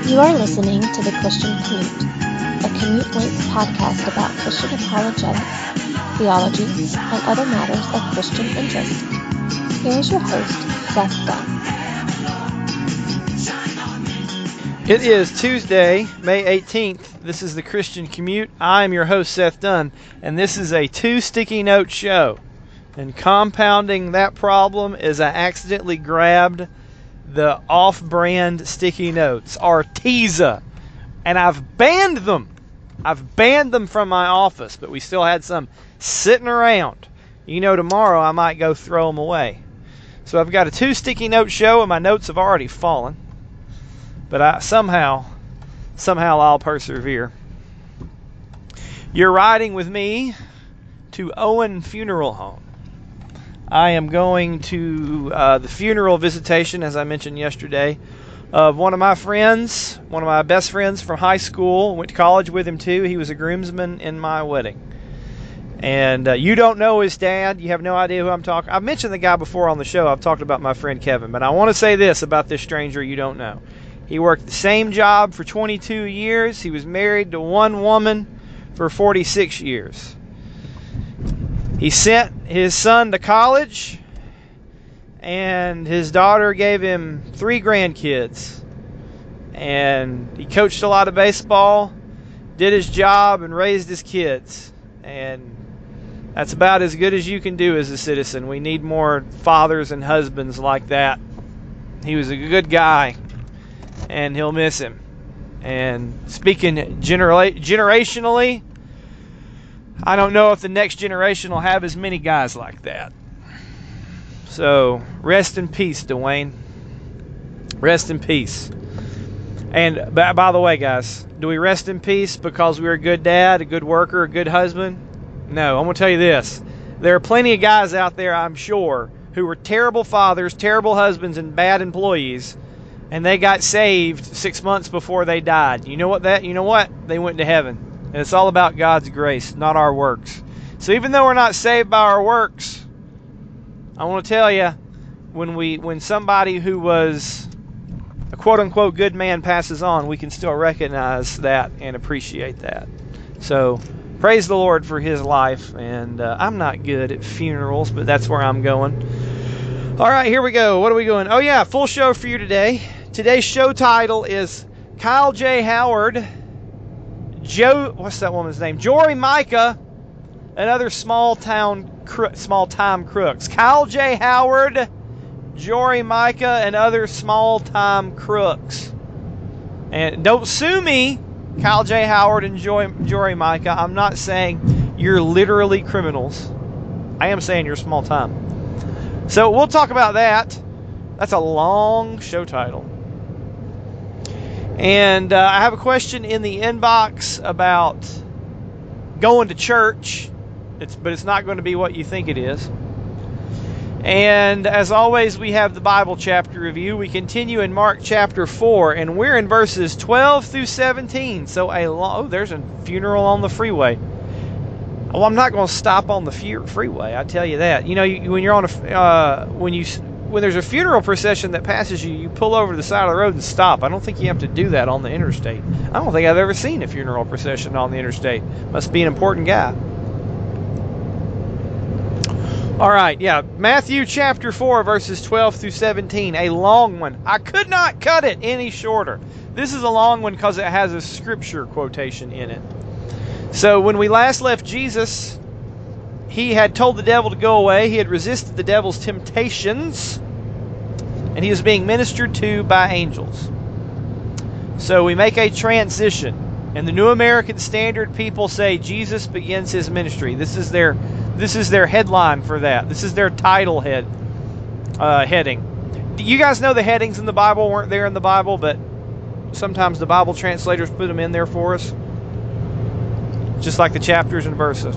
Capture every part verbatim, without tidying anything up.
You are listening to The Christian Commute, a commute-length podcast about Christian apologetics, theology, and other matters of Christian interest. Here is your host, Seth Dunn. It is Tuesday, May eighteenth. This is The Christian Commute. I'm your host, Seth Dunn, and this is a two sticky note show. And compounding that problem is I accidentally grabbed the off-brand sticky notes, Arteza, and I've banned them. I've banned them from my office, but we still had some sitting around. You know, tomorrow I might go throw them away. So I've got a two sticky note show, and my notes have already fallen. But I, somehow, somehow I'll persevere. You're riding with me to Owen Funeral Home. I am going to uh, the funeral visitation, as I mentioned yesterday, of one of my friends, one of my best friends from high school. Went to college with him too. He was a groomsman in my wedding. And uh, you don't know his dad. You have no idea who I'm talking. I've mentioned the guy before on the show. I've talked about my friend Kevin. But I want to say this about this stranger you don't know. He worked the same job for twenty-two years. He was married to one woman for forty-six years. He sent his son to college, and his daughter gave him three grandkids. And he coached a lot of baseball, did his job, and raised his kids. And that's about as good as you can do as a citizen. We need more fathers and husbands like that. He was a good guy, and he'll miss him. And speaking genera- generationally, I don't know if the next generation will have as many guys like that. So, rest in peace, Dwayne. Rest in peace. And by, by the way, guys, do we rest in peace because we're a good dad, a good worker, a good husband? No, I'm going to tell you this. There are plenty of guys out there, I'm sure, who were terrible fathers, terrible husbands, and bad employees, and they got saved six months before they died. You know what that? You know what? They went to heaven. And it's all about God's grace, not our works. So even though we're not saved by our works, I want to tell you, when we when somebody who was a quote-unquote good man passes on, we can still recognize that and appreciate that. So praise the Lord for his life. And uh, I'm not good at funerals, but that's where I'm going. All right, here we go. What are we going? Oh, yeah, full show for you today. Today's show title is Kyle J. Howard, Joe, what's that woman's name? Jory Micah, and other small town, small time crooks. Kyle J. Howard, Jory Micah, and other small time crooks. And don't sue me, Kyle J. Howard and Joy, Jory Micah. I'm not saying you're literally criminals. I am saying you're small time. So we'll talk about that. That's a long show title. And uh, I have a question in the inbox about going to church, it's, but it's not going to be what you think it is. And as always, we have the Bible chapter review. We continue in Mark chapter four, and we're in verses twelve through seventeen. So a lo- oh, there's a funeral on the freeway. Well, I'm not going to stop on the fu- freeway. I tell you that. You know, you, when you're on a uh, when you when there's a funeral procession that passes you, you pull over to the side of the road and stop. I don't think you have to do that on the interstate. I don't think I've ever seen a funeral procession on the interstate. Must be an important guy. All right, yeah, Matthew chapter four, verses twelve through seventeen, a long one. I could not cut it any shorter. This is a long one because it has a scripture quotation in it. So when we last left Jesus, he had told the devil to go away. He had resisted the devil's temptations, and he was being ministered to by angels. So we make a transition. In the New American Standard, people say Jesus begins his ministry. This is their this is their headline for that. This is their title head uh, heading. You guys know the headings in the Bible weren't there in the Bible, but sometimes the Bible translators put them in there for us, just like the chapters and verses.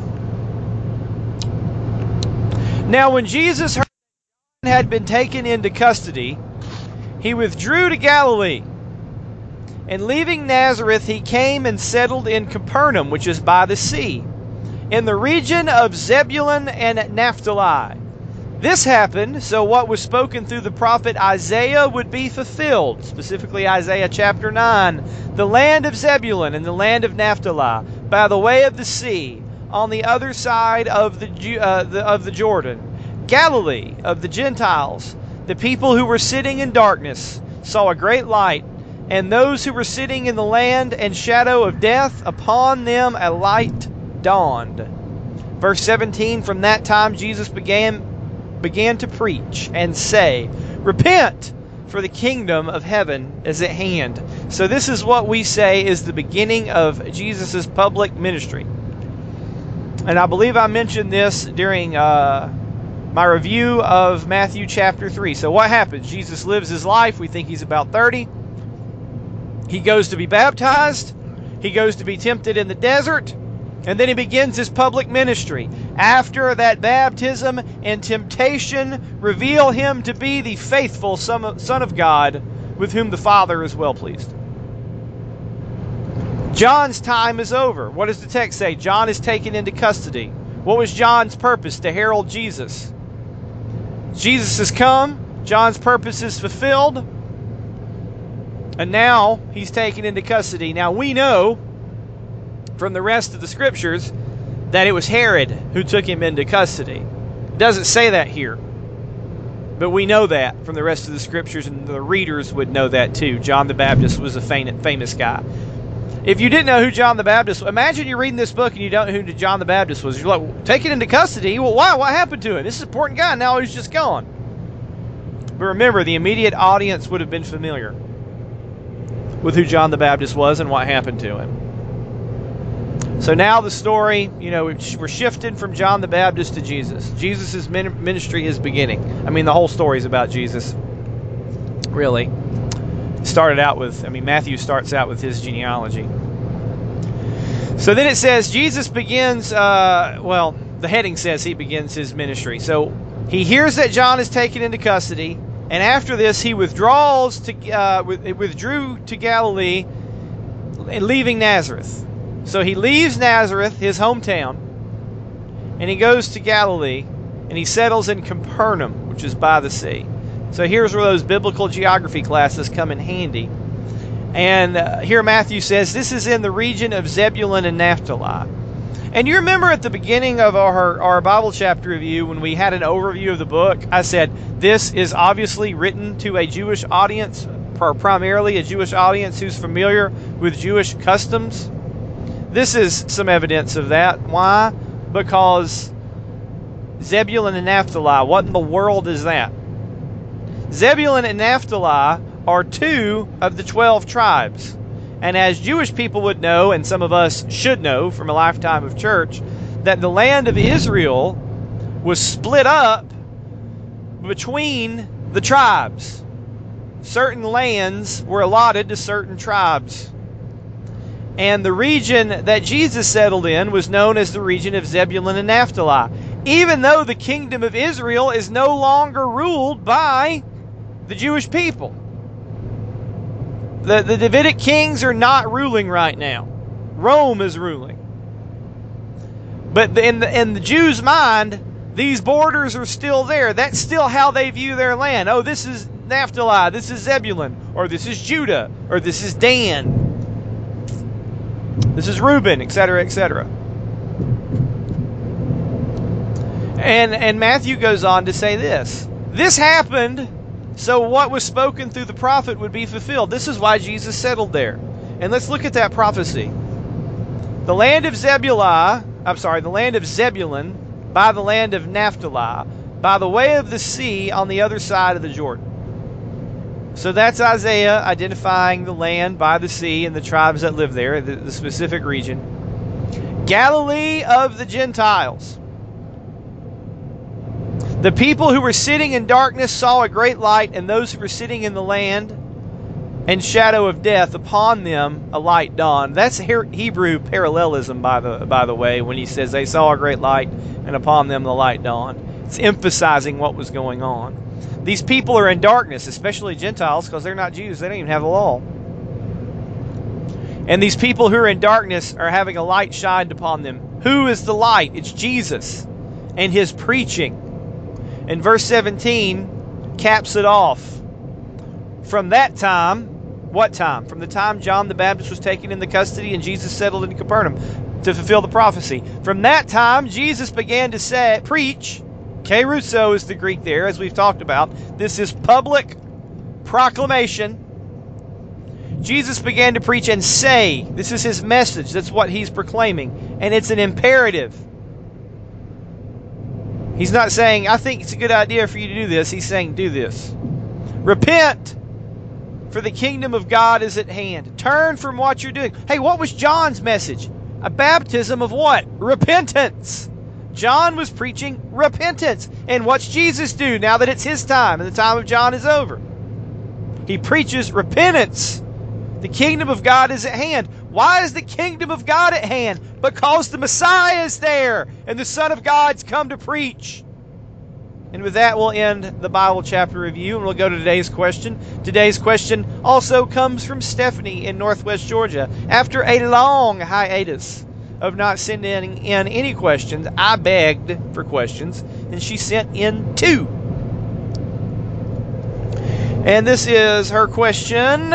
Now, when Jesus heard that John had been taken into custody, he withdrew to Galilee. And leaving Nazareth, he came and settled in Capernaum, which is by the sea, in the region of Zebulun and Naphtali, This happened so what was spoken through the prophet Isaiah would be fulfilled, specifically Isaiah chapter nine. The land of Zebulun and the land of Naphtali, by the way of the sea, on the other side of the, uh, the of the Jordan, Galilee of the Gentiles, the people who were sitting in darkness saw a great light, and those who were sitting in the land and shadow of death, upon them a light dawned. Verse seventeen, from that time Jesus began began to preach and say, repent, for the kingdom of heaven is at hand. So this is what we say is the beginning of Jesus' public ministry. And I believe I mentioned this during uh, my review of Matthew chapter three. So what happens? Jesus lives his life. We think he's about thirty. He goes to be baptized. He goes to be tempted in the desert. And then he begins his public ministry. After that baptism and temptation reveal him to be the faithful Son of God, with whom the Father is well pleased. John's time is over. What does the text say? John is taken into custody. What was John's purpose? To herald Jesus. Jesus has come. John's purpose is fulfilled. And now he's taken into custody. Now we know from the rest of the scriptures that it was Herod who took him into custody. It doesn't say that here, but we know that from the rest of the scriptures, and the readers would know that too. John the Baptist was a famous guy. If you didn't know who John the Baptist was, imagine you're reading this book and you don't know who John the Baptist was. You're like, taken into custody? Well, why? What happened to him? This is an important guy. Now he's just gone. But remember, the immediate audience would have been familiar with who John the Baptist was and what happened to him. So now the story, you know, we're shifted from John the Baptist to Jesus. Jesus' ministry is beginning. I mean, the whole story is about Jesus, really. Started out with, I mean, Matthew starts out with his genealogy. So then it says, Jesus begins, uh, well, the heading says he begins his ministry. So he hears that John is taken into custody, and after this he withdraws to, uh, withdrew to Galilee, leaving Nazareth. So he leaves Nazareth, his hometown, and he goes to Galilee, and he settles in Capernaum, which is by the sea. So here's where those biblical geography classes come in handy. And uh, here Matthew says, this is in the region of Zebulun and Naphtali. And you remember at the beginning of our, our Bible chapter review, when we had an overview of the book, I said, this is obviously written to a Jewish audience, primarily a Jewish audience who's familiar with Jewish customs. This is some evidence of that. Why? Because Zebulun and Naphtali, what in the world is that? Zebulun and Naphtali are two of the twelve tribes. And as Jewish people would know, and some of us should know from a lifetime of church, that the land of Israel was split up between the tribes. Certain lands were allotted to certain tribes. And the region that Jesus settled in was known as the region of Zebulun and Naphtali, even though the kingdom of Israel is no longer ruled by the Jewish people. The, the Davidic kings are not ruling right now. Rome is ruling. But in the, in the Jews' mind, these borders are still there. That's still how they view their land. Oh, this is Naphtali, this is Zebulun, or this is Judah, or this is Dan. This is Reuben, et cetera, et cetera. And, and Matthew goes on to say this. This happened so what was spoken through the prophet would be fulfilled. This is why Jesus settled there. And let's look at that prophecy. The land of Zebulun, I'm sorry, the land of Zebulun by the land of Naphtali, by the way of the sea on the other side of the Jordan. So that's Isaiah identifying the land by the sea and the tribes that live there, the, the specific region. Galilee of the Gentiles. The people who were sitting in darkness saw a great light, and those who were sitting in the land and shadow of death, upon them a light dawned. That's Hebrew parallelism, by the by the way, when he says they saw a great light, and upon them the light dawned. It's emphasizing what was going on. These people are in darkness, especially Gentiles, because they're not Jews. They don't even have the law. And these people who are in darkness are having a light shined upon them. Who is the light? It's Jesus and his preaching. And verse seventeen caps it off. From that time, what time? From the time John the Baptist was taken into custody and Jesus settled in Capernaum to fulfill the prophecy. From that time, Jesus began to say, preach. Kerusso is the Greek there, as we've talked about. This is public proclamation. Jesus began to preach and say. This is his message. That's what he's proclaiming. And it's an imperative. He's not saying, I think it's a good idea for you to do this. He's saying, do this. Repent, for the kingdom of God is at hand. Turn from what you're doing. Hey, what was John's message? A baptism of what? Repentance. John was preaching repentance. And what's Jesus do now that it's his time and the time of John is over? He preaches repentance. The kingdom of God is at hand. Why is the kingdom of God at hand? Because the Messiah is there and the Son of God's come to preach. And with that, we'll end the Bible chapter review and we'll go to today's question. Today's question also comes from Stephanie in Northwest Georgia. After a long hiatus of not sending in any questions, I begged for questions and she sent in two. And this is her question.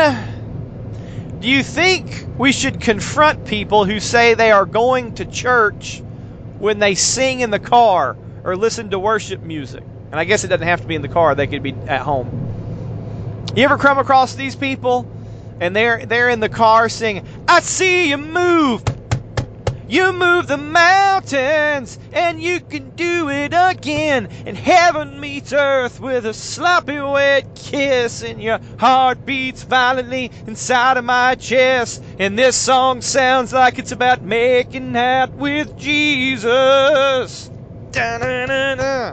Do you think we should confront people who say they are going to church when they sing in the car or listen to worship music? And I guess it doesn't have to be in the car. They could be at home. You ever come across these people and they're they're in the car singing, I see you move. You move the mountains, and you can do it again. And heaven meets earth with a sloppy wet kiss. And your heart beats violently inside of my chest. And this song sounds like it's about making out with Jesus. Da-na-na-na.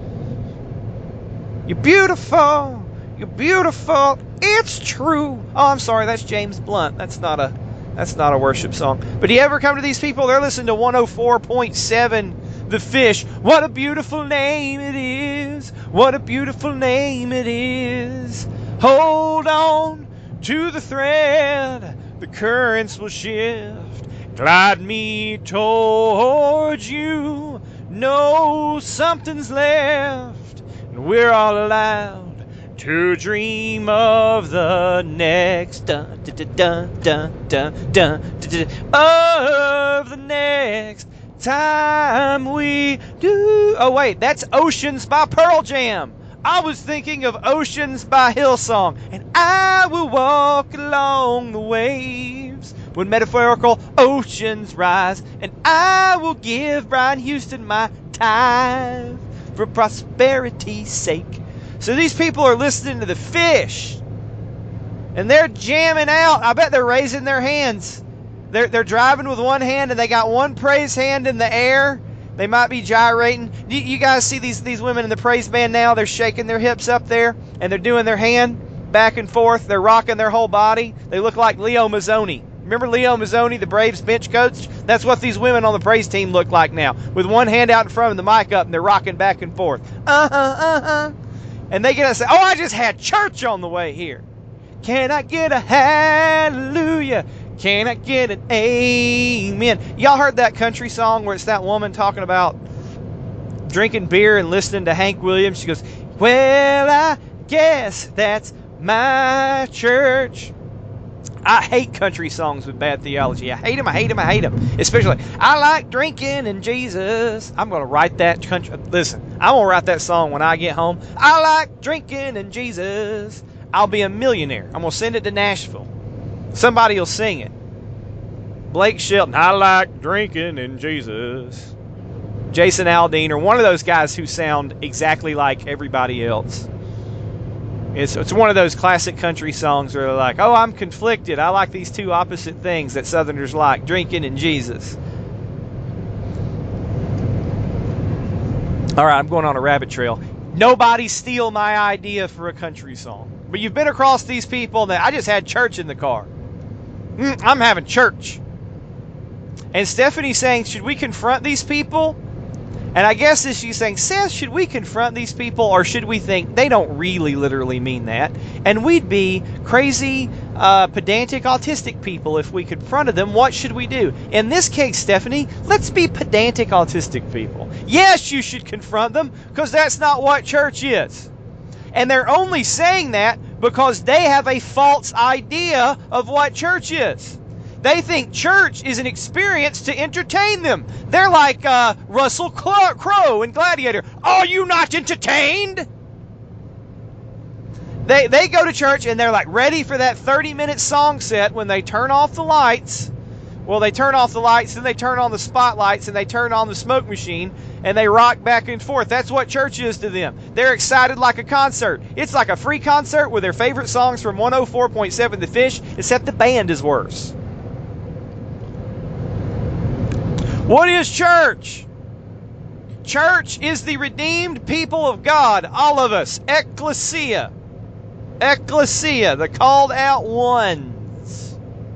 You're beautiful. You're beautiful. It's true. Oh, I'm sorry. That's James Blunt. That's not a... That's not a worship song. But do you ever come to these people? They're listening to one oh four point seven The Fish. What a beautiful name it is. What a beautiful name it is. Hold on to the thread. The currents will shift. Glide me towards you. No, something's left. And we're all allowed to dream of the next dun, dun, dun, dun, dun, dun, dun, of the next time we do. Oh wait, that's Oceans by Pearl Jam. I was thinking of Oceans by Hillsong. And I will walk along the waves when metaphorical oceans rise. And I will give Brian Houston my tithe for prosperity's sake. So these people are listening to The Fish. And they're jamming out. I bet they're raising their hands. They're, they're driving with one hand and they got one praise hand in the air. They might be gyrating. You, you guys see these, these women in the praise band now? They're shaking their hips up there and they're doing their hand back and forth. They're rocking their whole body. They look like Leo Mazzoni. Remember Leo Mazzoni, the Braves bench coach? That's what these women on the praise team look like now. With one hand out in front of the mic up and they're rocking back and forth. Uh-huh, uh-huh. And they get to say, oh, I just had church on the way here. Can I get a hallelujah? Can I get an amen? Y'all heard that country song where it's that woman talking about drinking beer and listening to Hank Williams? She goes, well, I guess that's my church. I hate country songs with bad theology. I hate them, I hate them, I hate them. Especially, I like drinking and Jesus. I'm going to write that country. Listen, I'm going to write that song when I get home. I like drinking and Jesus. I'll be a millionaire. I'm going to send it to Nashville. Somebody will sing it. Blake Shelton, I like drinking and Jesus. Jason Aldean, or one of those guys who sound exactly like everybody else. It's, it's one of those classic country songs where they're like, oh, I'm conflicted. I like these two opposite things that Southerners like, drinking and Jesus. All right, I'm going on a rabbit trail. Nobody steal my idea for a country song. But you've been across these people that I just had church in the car. Mm, I'm having church. And Stephanie's saying, should we confront these people? And I guess as she's saying, Seth, should we confront these people or should we think they don't really literally mean that? And we'd be crazy uh, pedantic autistic people if we confronted them, what should we do? In this case, Stephanie, let's be pedantic autistic people. Yes, you should confront them, because that's not what church is. And they're only saying that because they have a false idea of what church is. They think church is an experience to entertain them. They're like uh, Russell Crowe in Gladiator. Are you not entertained? They they go to church and they're like ready for that thirty-minute song set when they turn off the lights. Well, they turn off the lights, then they turn on the spotlights, and they turn on the smoke machine, and they rock back and forth. That's what church is to them. They're excited like a concert. It's like a free concert with their favorite songs from one oh four point seven The Fish, except the band is worse. What is church? Church is the redeemed people of God, all of us. Ecclesia. Ecclesia, the called out ones.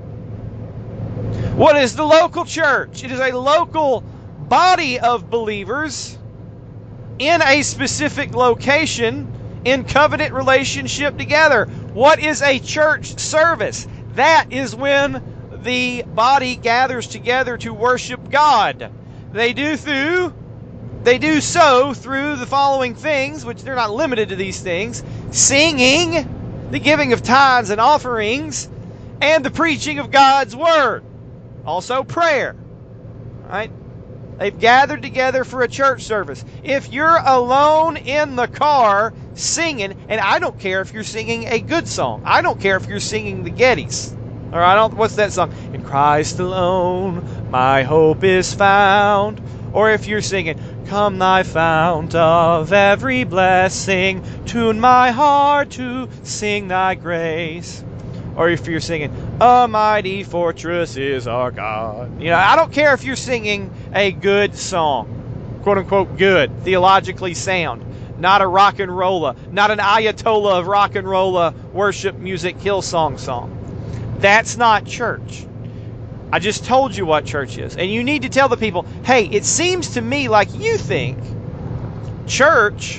What is the local church? It is a local body of believers in a specific location in covenant relationship together. What is a church service? That is when the body gathers together to worship God. They do through they do so through the following things, which they're not limited to these things: singing, the giving of tithes and offerings, and the preaching of God's word. Also prayer. Right? They've gathered together for a church service. If you're alone in the car singing, and I don't care if you're singing a good song. I don't care if you're singing the Gettys. Or I don't. What's that song? In Christ alone, my hope is found. Or if you're singing, come thy fount of every blessing, tune my heart to sing thy grace. Or if you're singing, a mighty fortress is our God. You know, I don't care if you're singing a good song, quote unquote good, theologically sound, not a rock and rolla, not an Ayatollah of rock and rolla worship music Hillsong song. That's not church. I just told you what church is. And you need to tell the people, hey, it seems to me like you think church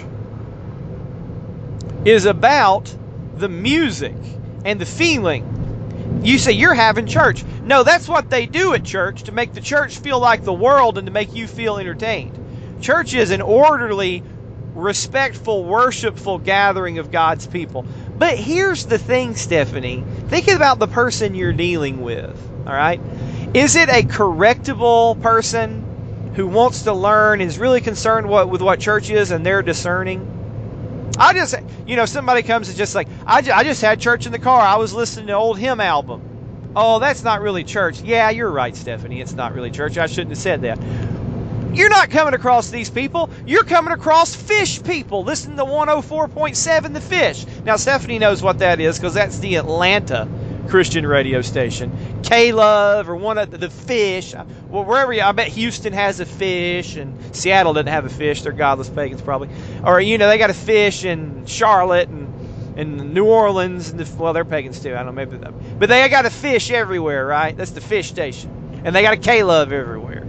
is about the music and the feeling. You say you're having church. No, that's what they do at church to make the church feel like the world and to make you feel entertained. Church is an orderly, respectful, worshipful gathering of God's people. But here's the thing, Stephanie. Think about the person you're dealing with, all right? Is it a correctable person who wants to learn, is really concerned what, with what church is, and they're discerning? I just, you know, somebody comes and just like, I just, I just had church in the car. I was listening to an old hymn album. Oh, that's not really church. Yeah, you're right, Stephanie. It's not really church. I shouldn't have said that. You're not coming across these people. You're coming across fish people. Listen to one oh four point seven The Fish. Now, Stephanie knows what that is because that's the Atlanta Christian radio station. K-Love or one of the, the Fish. Well, wherever you, I bet Houston has a Fish and Seattle doesn't have a Fish. They're godless pagans probably. Or, you know, they got a Fish in Charlotte and, and New Orleans. And the, well, they're pagans too. I don't know. Maybe, but they got a Fish everywhere, right? That's the Fish station. And they got a K-Love everywhere.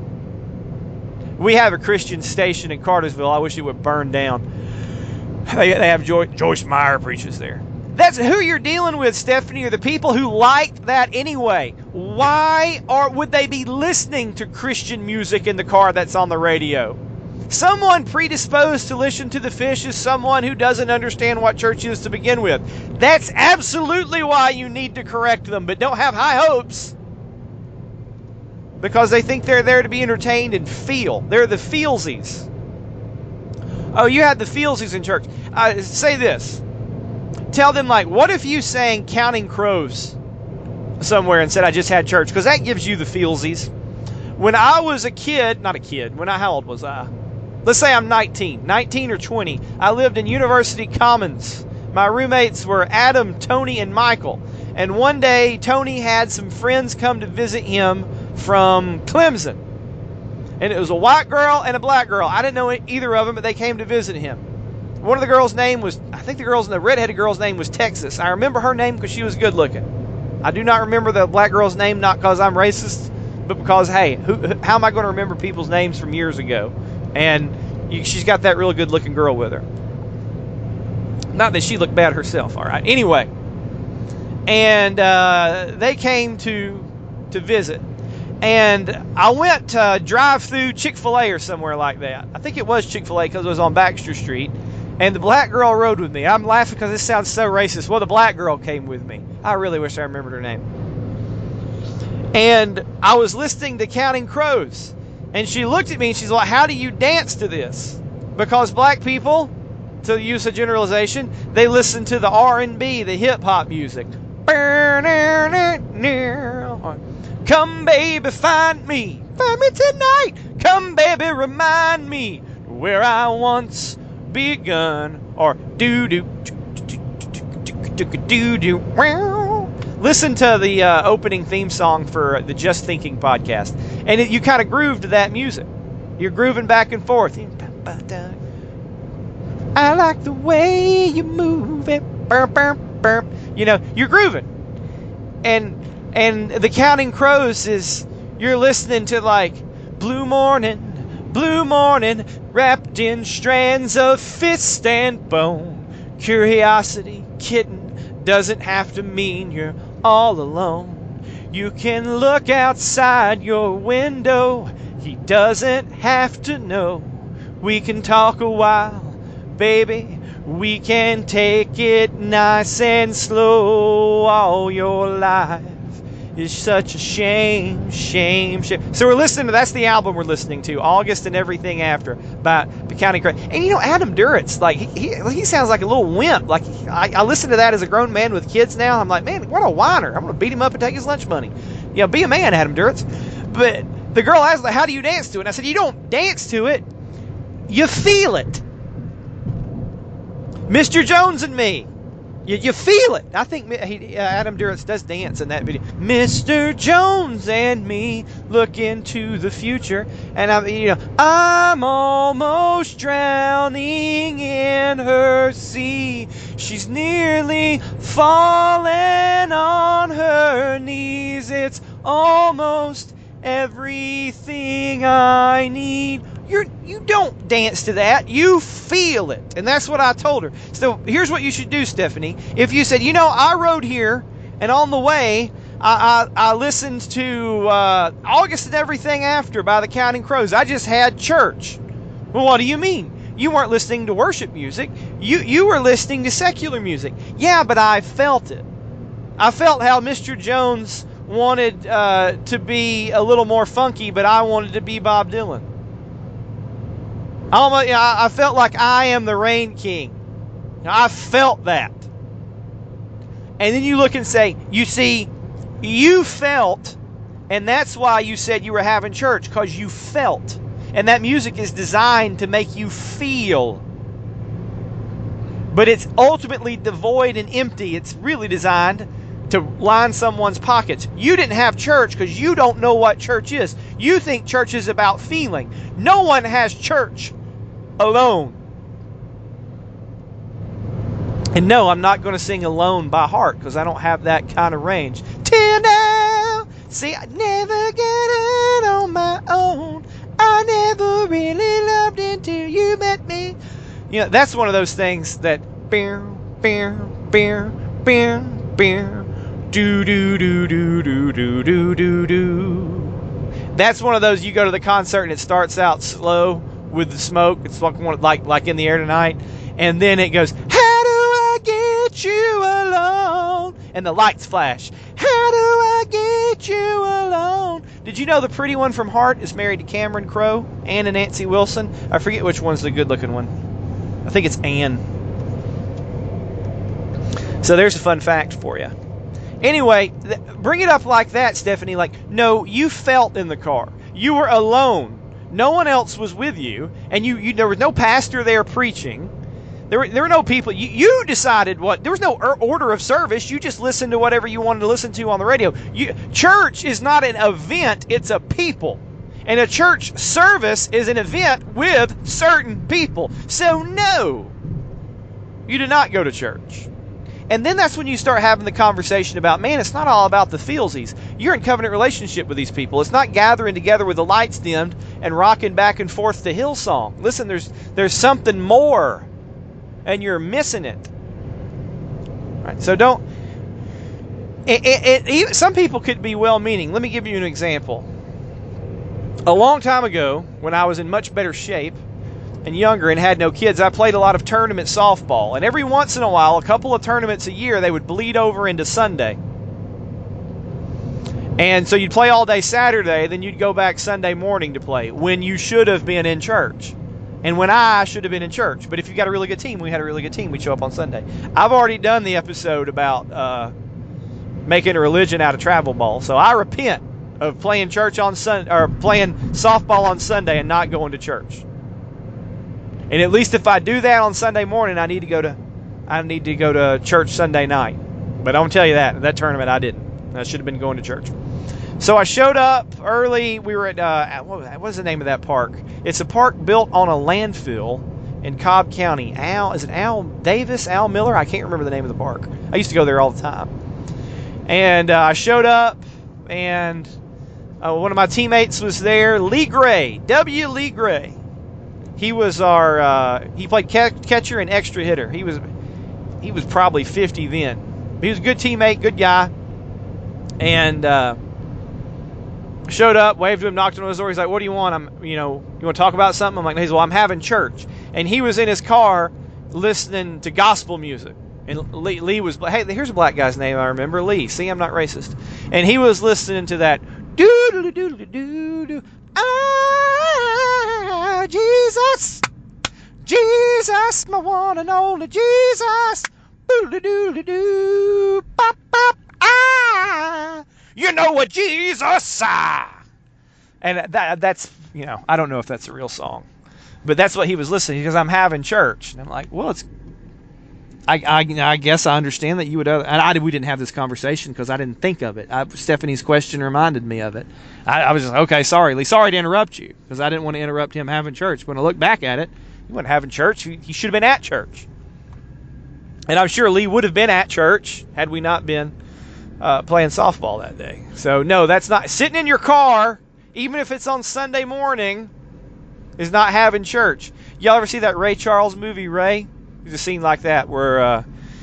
We have a Christian station in Cartersville. I wish it would burn down. They, they have Joy, Joyce Meyer preaches there. That's who you're dealing with, Stephanie, are the people who liked that anyway. Why or would they be listening to Christian music in the car that's on the radio? Someone predisposed to listen to the Fish is someone who doesn't understand what church is to begin with. That's absolutely why you need to correct them, but don't have high hopes. Because they think they're there to be entertained and feel. They're the feelsies. Oh, you had the feelsies in church. Uh, say this. Tell them, like, what if you sang Counting Crows somewhere and said, I just had church? Because that gives you the feelsies. When I was a kid, not a kid, when I, how old was I? Let's say I'm nineteen, nineteen or twenty. I lived in University Commons. My roommates were Adam, Tony, and Michael. And one day, Tony had some friends come to visit him from Clemson. And it was a white girl and a black girl. I didn't know either of them, but they came to visit him. One of the girls' name was, I think the girl's, the redheaded girl's name was Texas. I remember her name because she was good looking. I do not remember the black girl's name, not because I'm racist, but because, hey, who, how am I going to remember people's names from years ago? And you, she's got that real good looking girl with her. Not that she looked bad herself, all right. Anyway. and uh, they came to to visit. And I went to drive through Chick-fil-A or somewhere like that. I think it was Chick-fil-A because it was on Baxter Street. And the black girl rode with me. I'm laughing because this sounds so racist. Well, the black girl came with me. I really wish I remembered her name. And I was listening to Counting Crows. And she looked at me and she's like, how do you dance to this? Because black people, to use a generalization, they listen to the R and B, the hip-hop music. Come, baby, find me. Find me tonight. Come, baby, remind me where I once begun. Or do-do. Do-do. Listen to the uh, opening theme song for the Just Thinking podcast. And it, you kind of groove to that music. You're grooving back and forth. I like the way you move it. Burp, burp, burp. You know, you're grooving. And and the Counting Crows is, you're listening to like Blue Morning, Blue Morning, wrapped in strands of fist and bone. Curiosity, kitten, doesn't have to mean you're all alone. You can look outside your window. He doesn't have to know. We can talk a while, baby. We can take it nice and slow. All your life is such a shame, shame, shame. So we're listening to, that's the album we're listening to, August and Everything After by Counting Crows. And you know, Adam Duritz, like, he he, he sounds like a little wimp. Like, I, I listen to that as a grown man with kids now. I'm like, man, what a whiner. I'm going to beat him up and take his lunch money. You know, be a man, Adam Duritz. But the girl asked, like, how do you dance to it? And I said, you don't dance to it. You feel it. Mister Jones and Me. You, you feel it. I think he, uh, Adam Duritz does dance in that video. Mister Jones and me look into the future, and I'm, you know, I'm almost drowning in her sea. She's nearly fallen on her knees. It's almost everything I need. You're, you don't dance to that. You feel it. And that's what I told her. So here's what you should do, Stephanie. If you said, you know, I rode here, and on the way, I, I, I listened to uh, August and Everything After by the Counting Crows. I just had church. Well, what do you mean? You weren't listening to worship music. You, you were listening to secular music. Yeah, but I felt it. I felt how Mister Jones wanted uh, to be a little more funky, but I wanted to be Bob Dylan. Almost, you know, I felt like I am the Rain King. I felt that. And then you look and say, you see, you felt, and that's why you said you were having church, because you felt. And that music is designed to make you feel. But it's ultimately devoid and empty. It's really designed to line someone's pockets. You didn't have church because you don't know what church is. You think church is about feeling. No one has church alone. And no, I'm not going to sing Alone by heart because I don't have that kind of range. Till now, see, I never get it on my own. I never really loved until you met me. You know, that's one of those things that beer, beer, beer, beer, beer, do do do do do do do do do. That's one of those you go to the concert and it starts out slow with the smoke. It's like one like like In the Air Tonight, and then it goes, how do I get you alone? And the lights flash. How do I get you alone? Did you know the pretty one from Heart is married to Cameron Crowe, Ann and Nancy Wilson? I forget which one's the good-looking one. I think it's Ann. So there's a fun fact for you. Anyway, th- bring it up like that, Stephanie. Like, no, you felt in the car. You were alone. No one else was with you, and you, you there was no pastor there preaching. There were, there were no people. You, you decided what. There was no er, order of service. You just listened to whatever you wanted to listen to on the radio. You, church is not an event. It's a people. And a church service is an event with certain people. So no, you did not go to church. And then that's when you start having the conversation about, man, it's not all about the feelsies. You're in covenant relationship with these people. It's not gathering together with the lights dimmed and rocking back and forth to Hillsong. Listen, there's there's something more, and you're missing it. All right, so don't It, it, it, some people could be well-meaning. Let me give you an example. A long time ago, when I was in much better shape and younger and had no kids, I played a lot of tournament softball. And every once in a while, a couple of tournaments a year, they would bleed over into Sunday. And so you'd play all day Saturday, then you'd go back Sunday morning to play when you should have been in church. And when I should have been in church. But if you got a really good team, we had a really good team, we'd show up on Sunday. I've already done the episode about uh, making a religion out of travel ball. So I repent of playing church on Sun or playing softball on Sunday and not going to church. And at least if I do that on Sunday morning, I need to go to I need to go to church Sunday night. But I won't tell you that. That tournament I didn't. I should have been going to church. So I showed up early. We were at, uh, what was the name of that park? It's a park built on a landfill in Cobb County. Al, is it Al Davis, Al Miller? I can't remember the name of the park. I used to go there all the time. And uh, I showed up, and uh, one of my teammates was there, Lee Gray, W. Lee Gray. He was our, uh, he played catcher and extra hitter. He was, he was probably fifty then. He was a good teammate, good guy. And, uh, showed up, waved to him, knocked on his door. He's like, "What do you want? I'm, you know, you want to talk about something?" I'm like, "He's well, I'm having church." And he was in his car listening to gospel music. And Lee, Lee was, hey, here's a black guy's name I remember, Lee. See, I'm not racist. And he was listening to that, doo doo doo doo doo doo. Ah, Jesus, Jesus, my one and only Jesus. Doo doo doo doo, pop pop. Ah. You know what Jesus saw. And that that's, you know, I don't know if that's a real song. But that's what he was listening because I'm having church. And I'm like, well, it's, I I, I guess I understand that you would, and I, we didn't have this conversation because I didn't think of it. I, Stephanie's question reminded me of it. I, I was just, okay, sorry, Lee, sorry to interrupt you because I didn't want to interrupt him having church. When I look back at it, he wasn't having church. He, he should have been at church. And I'm sure Lee would have been at church had we not been Uh, playing softball that day. So no, that's not sitting in your car, even if it's on Sunday morning, is not having church. Y'all ever see that Ray Charles movie, Ray? There's a scene like that where uh,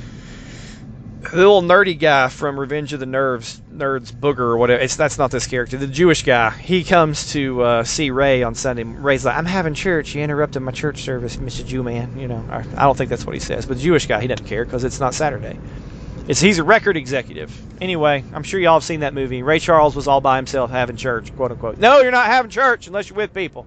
the little nerdy guy from Revenge of the Nerves, Nerds Booger or whatever. It's that's not this character. The Jewish guy. He comes to uh, see Ray on Sunday. Ray's like, "I'm having church. You interrupted my church service, Mister Jew Man." You know, I, I don't think that's what he says, but the Jewish guy, he doesn't care because it's not Saturday. It's, he's a record executive. Anyway, I'm sure y'all have seen that movie. Ray Charles was all by himself having church, quote unquote. No, you're not having church unless you're with people.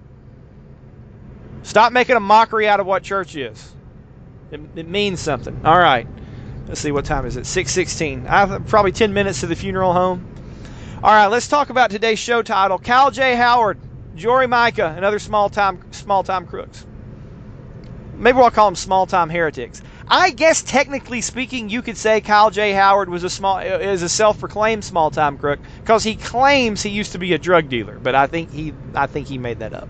Stop making a mockery out of what church is. It, it means something. All right. Let's see, what time is it? six sixteen. I have probably ten minutes to the funeral home. All right, let's talk about today's show title. Cal J. Howard, Jory Micah, and other small-time small-time crooks. Maybe we'll call them small-time heretics. I guess technically speaking, you could say Kyle J. Howard was a small is a self-proclaimed small-time crook because he claims he used to be a drug dealer, but I think he I think he made that up.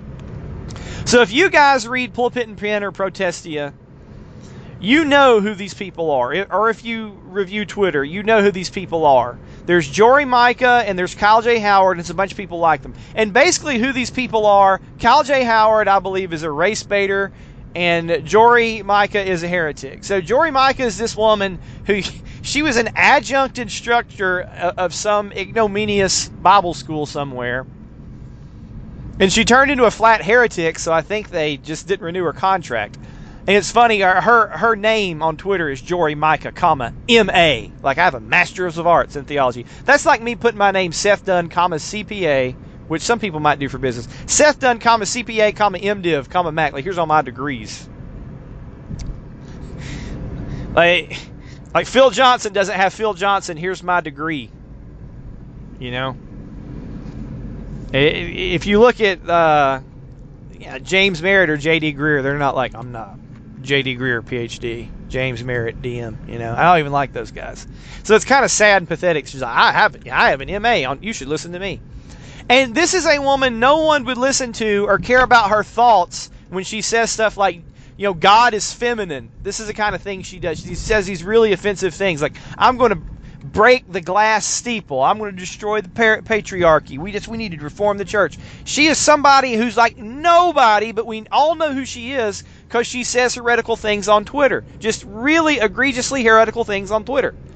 So if you guys read Pulpit and Pen or Protestia, you know who these people are. Or if you review Twitter, you know who these people are. There's Jory Micah and there's Kyle J. Howard, and it's a bunch of people like them. And basically who these people are, Kyle J. Howard, I believe, is a race baiter, and Jory Micah is a heretic. So Jory Micah is this woman who, she was an adjunct instructor of some ignominious Bible school somewhere. And she turned into a flat heretic, so I think they just didn't renew her contract. And it's funny, her her name on Twitter is Jory Micah, comma, M A. Like I have a Master's of Arts in Theology. That's like me putting my name Seth Dunn, comma, C P A, which some people might do for business. Seth Dunn, comma, C P A, comma, MDiv, comma, Mac. Like, here's all my degrees. Like, like Phil Johnson doesn't have Phil Johnson. Here's my degree. You know? If you look at uh, yeah, James Merritt or J D Greer, they're not like, I'm not J D Greer, P H D. James Merritt, D M. You know, I don't even like those guys. So it's kind of sad and pathetic. She's like, I have, I have an M A. On, you should listen to me. And this is a woman no one would listen to or care about her thoughts when she says stuff like, you know, God is feminine. This is the kind of thing she does. She says these really offensive things like, I'm going to break the glass steeple. I'm going to destroy the patriarchy. We just we need to reform the church. She is somebody who's like nobody, but we all know who she is because she says heretical things on Twitter. Just really egregiously heretical things on Twitter.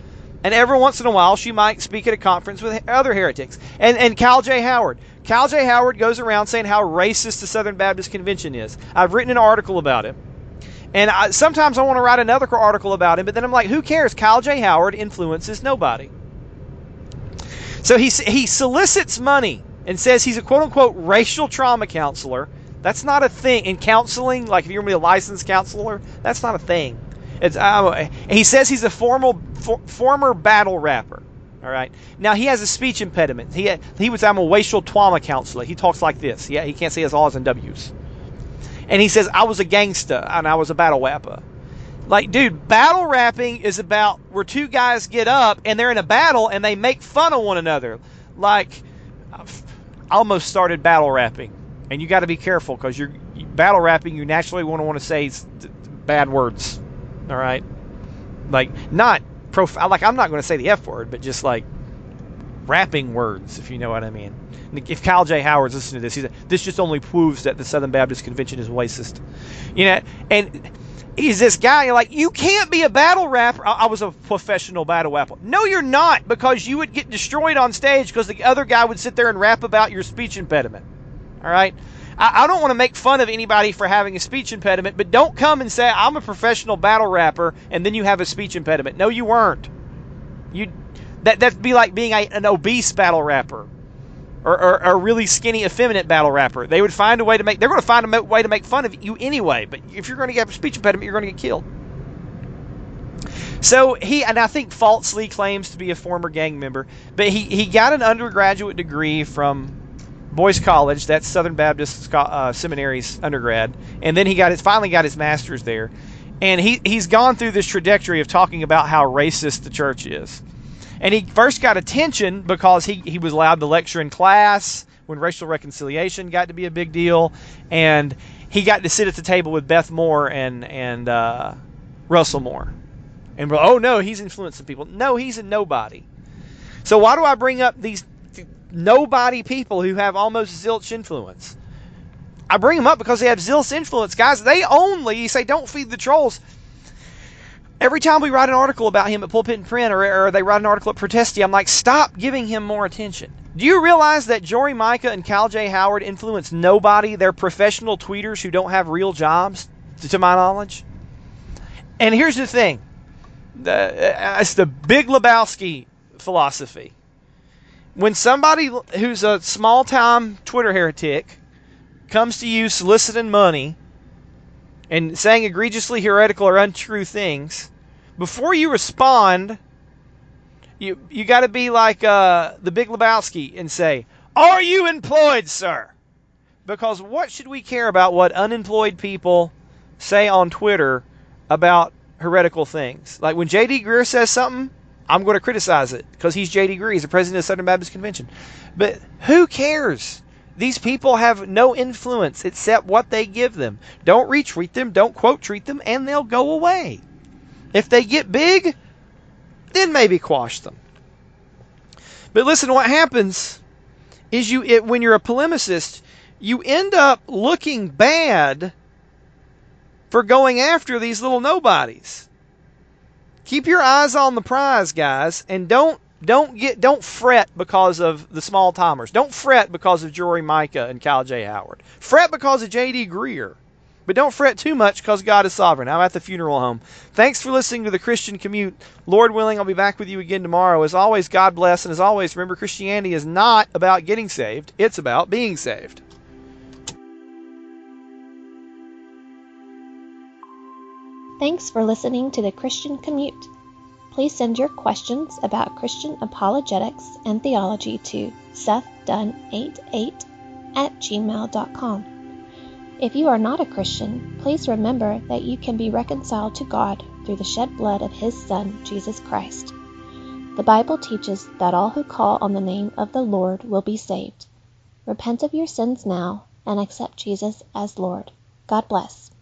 And every once in a while, she might speak at a conference with other heretics. And and Cal J. Howard. Cal J. Howard goes around saying how racist the Southern Baptist Convention is. I've written an article about him. And I, sometimes I want to write another article about him, but then I'm like, who cares? Cal J. Howard influences nobody. So he, he solicits money and says he's a quote-unquote racial trauma counselor. That's not a thing. In counseling, like if you're going to be a licensed counselor, that's not a thing. It's, uh, he says he's a formal, for, former battle rapper. All right. Now, he has a speech impediment. He he was, I'm a racial trauma counselor. He talks like this. Yeah, he can't say his R's and W's. And he says, I was a gangster and I was a battle rapper. Like, dude, battle rapping is about where two guys get up and they're in a battle and they make fun of one another. Like, I almost started battle rapping. And you got to be careful because you're battle rapping, you naturally want to want to say bad words. All right? Like, not, prof- like, I'm not going to say the F word, but just like rapping words, if you know what I mean. If Cal J. Howard's listening to this, he's like, this just only proves that the Southern Baptist Convention is racist. You know, and he's this guy, you're like, you can't be a battle rapper. I, I was a professional battle rapper. No, you're not, because you would get destroyed on stage because the other guy would sit there and rap about your speech impediment. All right? I, I don't want to make fun of anybody for having a speech impediment, but don't come and say, I'm a professional battle rapper, and then you have a speech impediment. No, you weren't. You that, that'd be like being a, an obese battle rapper. Or, or, or a really skinny, effeminate battle rapper. They would find a way to make, they're going to find a way to make fun of you anyway. But if you're going to get a speech impediment, you're going to get killed. So he, and I think falsely claims to be a former gang member, but he, he got an undergraduate degree from Boyce College, that's Southern Baptist uh, Seminary's undergrad. And then he got his, finally got his master's there. And he, he's gone through this trajectory of talking about how racist the church is. And he first got attention because he, he was allowed to lecture in class when racial reconciliation got to be a big deal. And he got to sit at the table with Beth Moore and, and uh, Russell Moore. And we're, oh, no, he's influencing people. No, he's a nobody. So why do I bring up these nobody people who have almost zilch influence? I bring them up because they have zilch influence. Guys, they only, you say, don't feed the trolls. Every time we write an article about him at Pulpit and Print, or, or they write an article at Protesti, I'm like, stop giving him more attention. Do you realize that Jory Micah and Cal J. Howard influence nobody? They're professional tweeters who don't have real jobs, to my knowledge. And here's the thing. The, it's the Big Lebowski philosophy. When somebody who's a small-time Twitter heretic comes to you soliciting money and saying egregiously heretical or untrue things, before you respond, you you got to be like uh, the Big Lebowski and say, "Are you employed, sir?" Because what should we care about what unemployed people say on Twitter about heretical things? Like when J D. Greear says something, I'm going to criticize it because he's J D. Greear. He's the president of the Southern Baptist Convention. But who cares? These people have no influence except what they give them. Don't retweet them, don't quote tweet them, and they'll go away. If they get big, then maybe quash them. But listen, what happens is you, it, when you're a polemicist, you end up looking bad for going after these little nobodies. Keep your eyes on the prize, guys, and don't Don't get, don't fret because of the small timers. Don't fret because of Jory Micah and Cal J. Howard. Fret because of J D. Greear. But don't fret too much because God is sovereign. I'm at the funeral home. Thanks for listening to the Christian Commute. Lord willing, I'll be back with you again tomorrow. As always, God bless. And as always, remember, Christianity is not about getting saved. It's about being saved. Thanks for listening to the Christian Commute. Please send your questions about Christian apologetics and theology to seth dunn eighty-eight at gmail dot com. If you are not a Christian, please remember that you can be reconciled to God through the shed blood of His Son, Jesus Christ. The Bible teaches that all who call on the name of the Lord will be saved. Repent of your sins now and accept Jesus as Lord. God bless.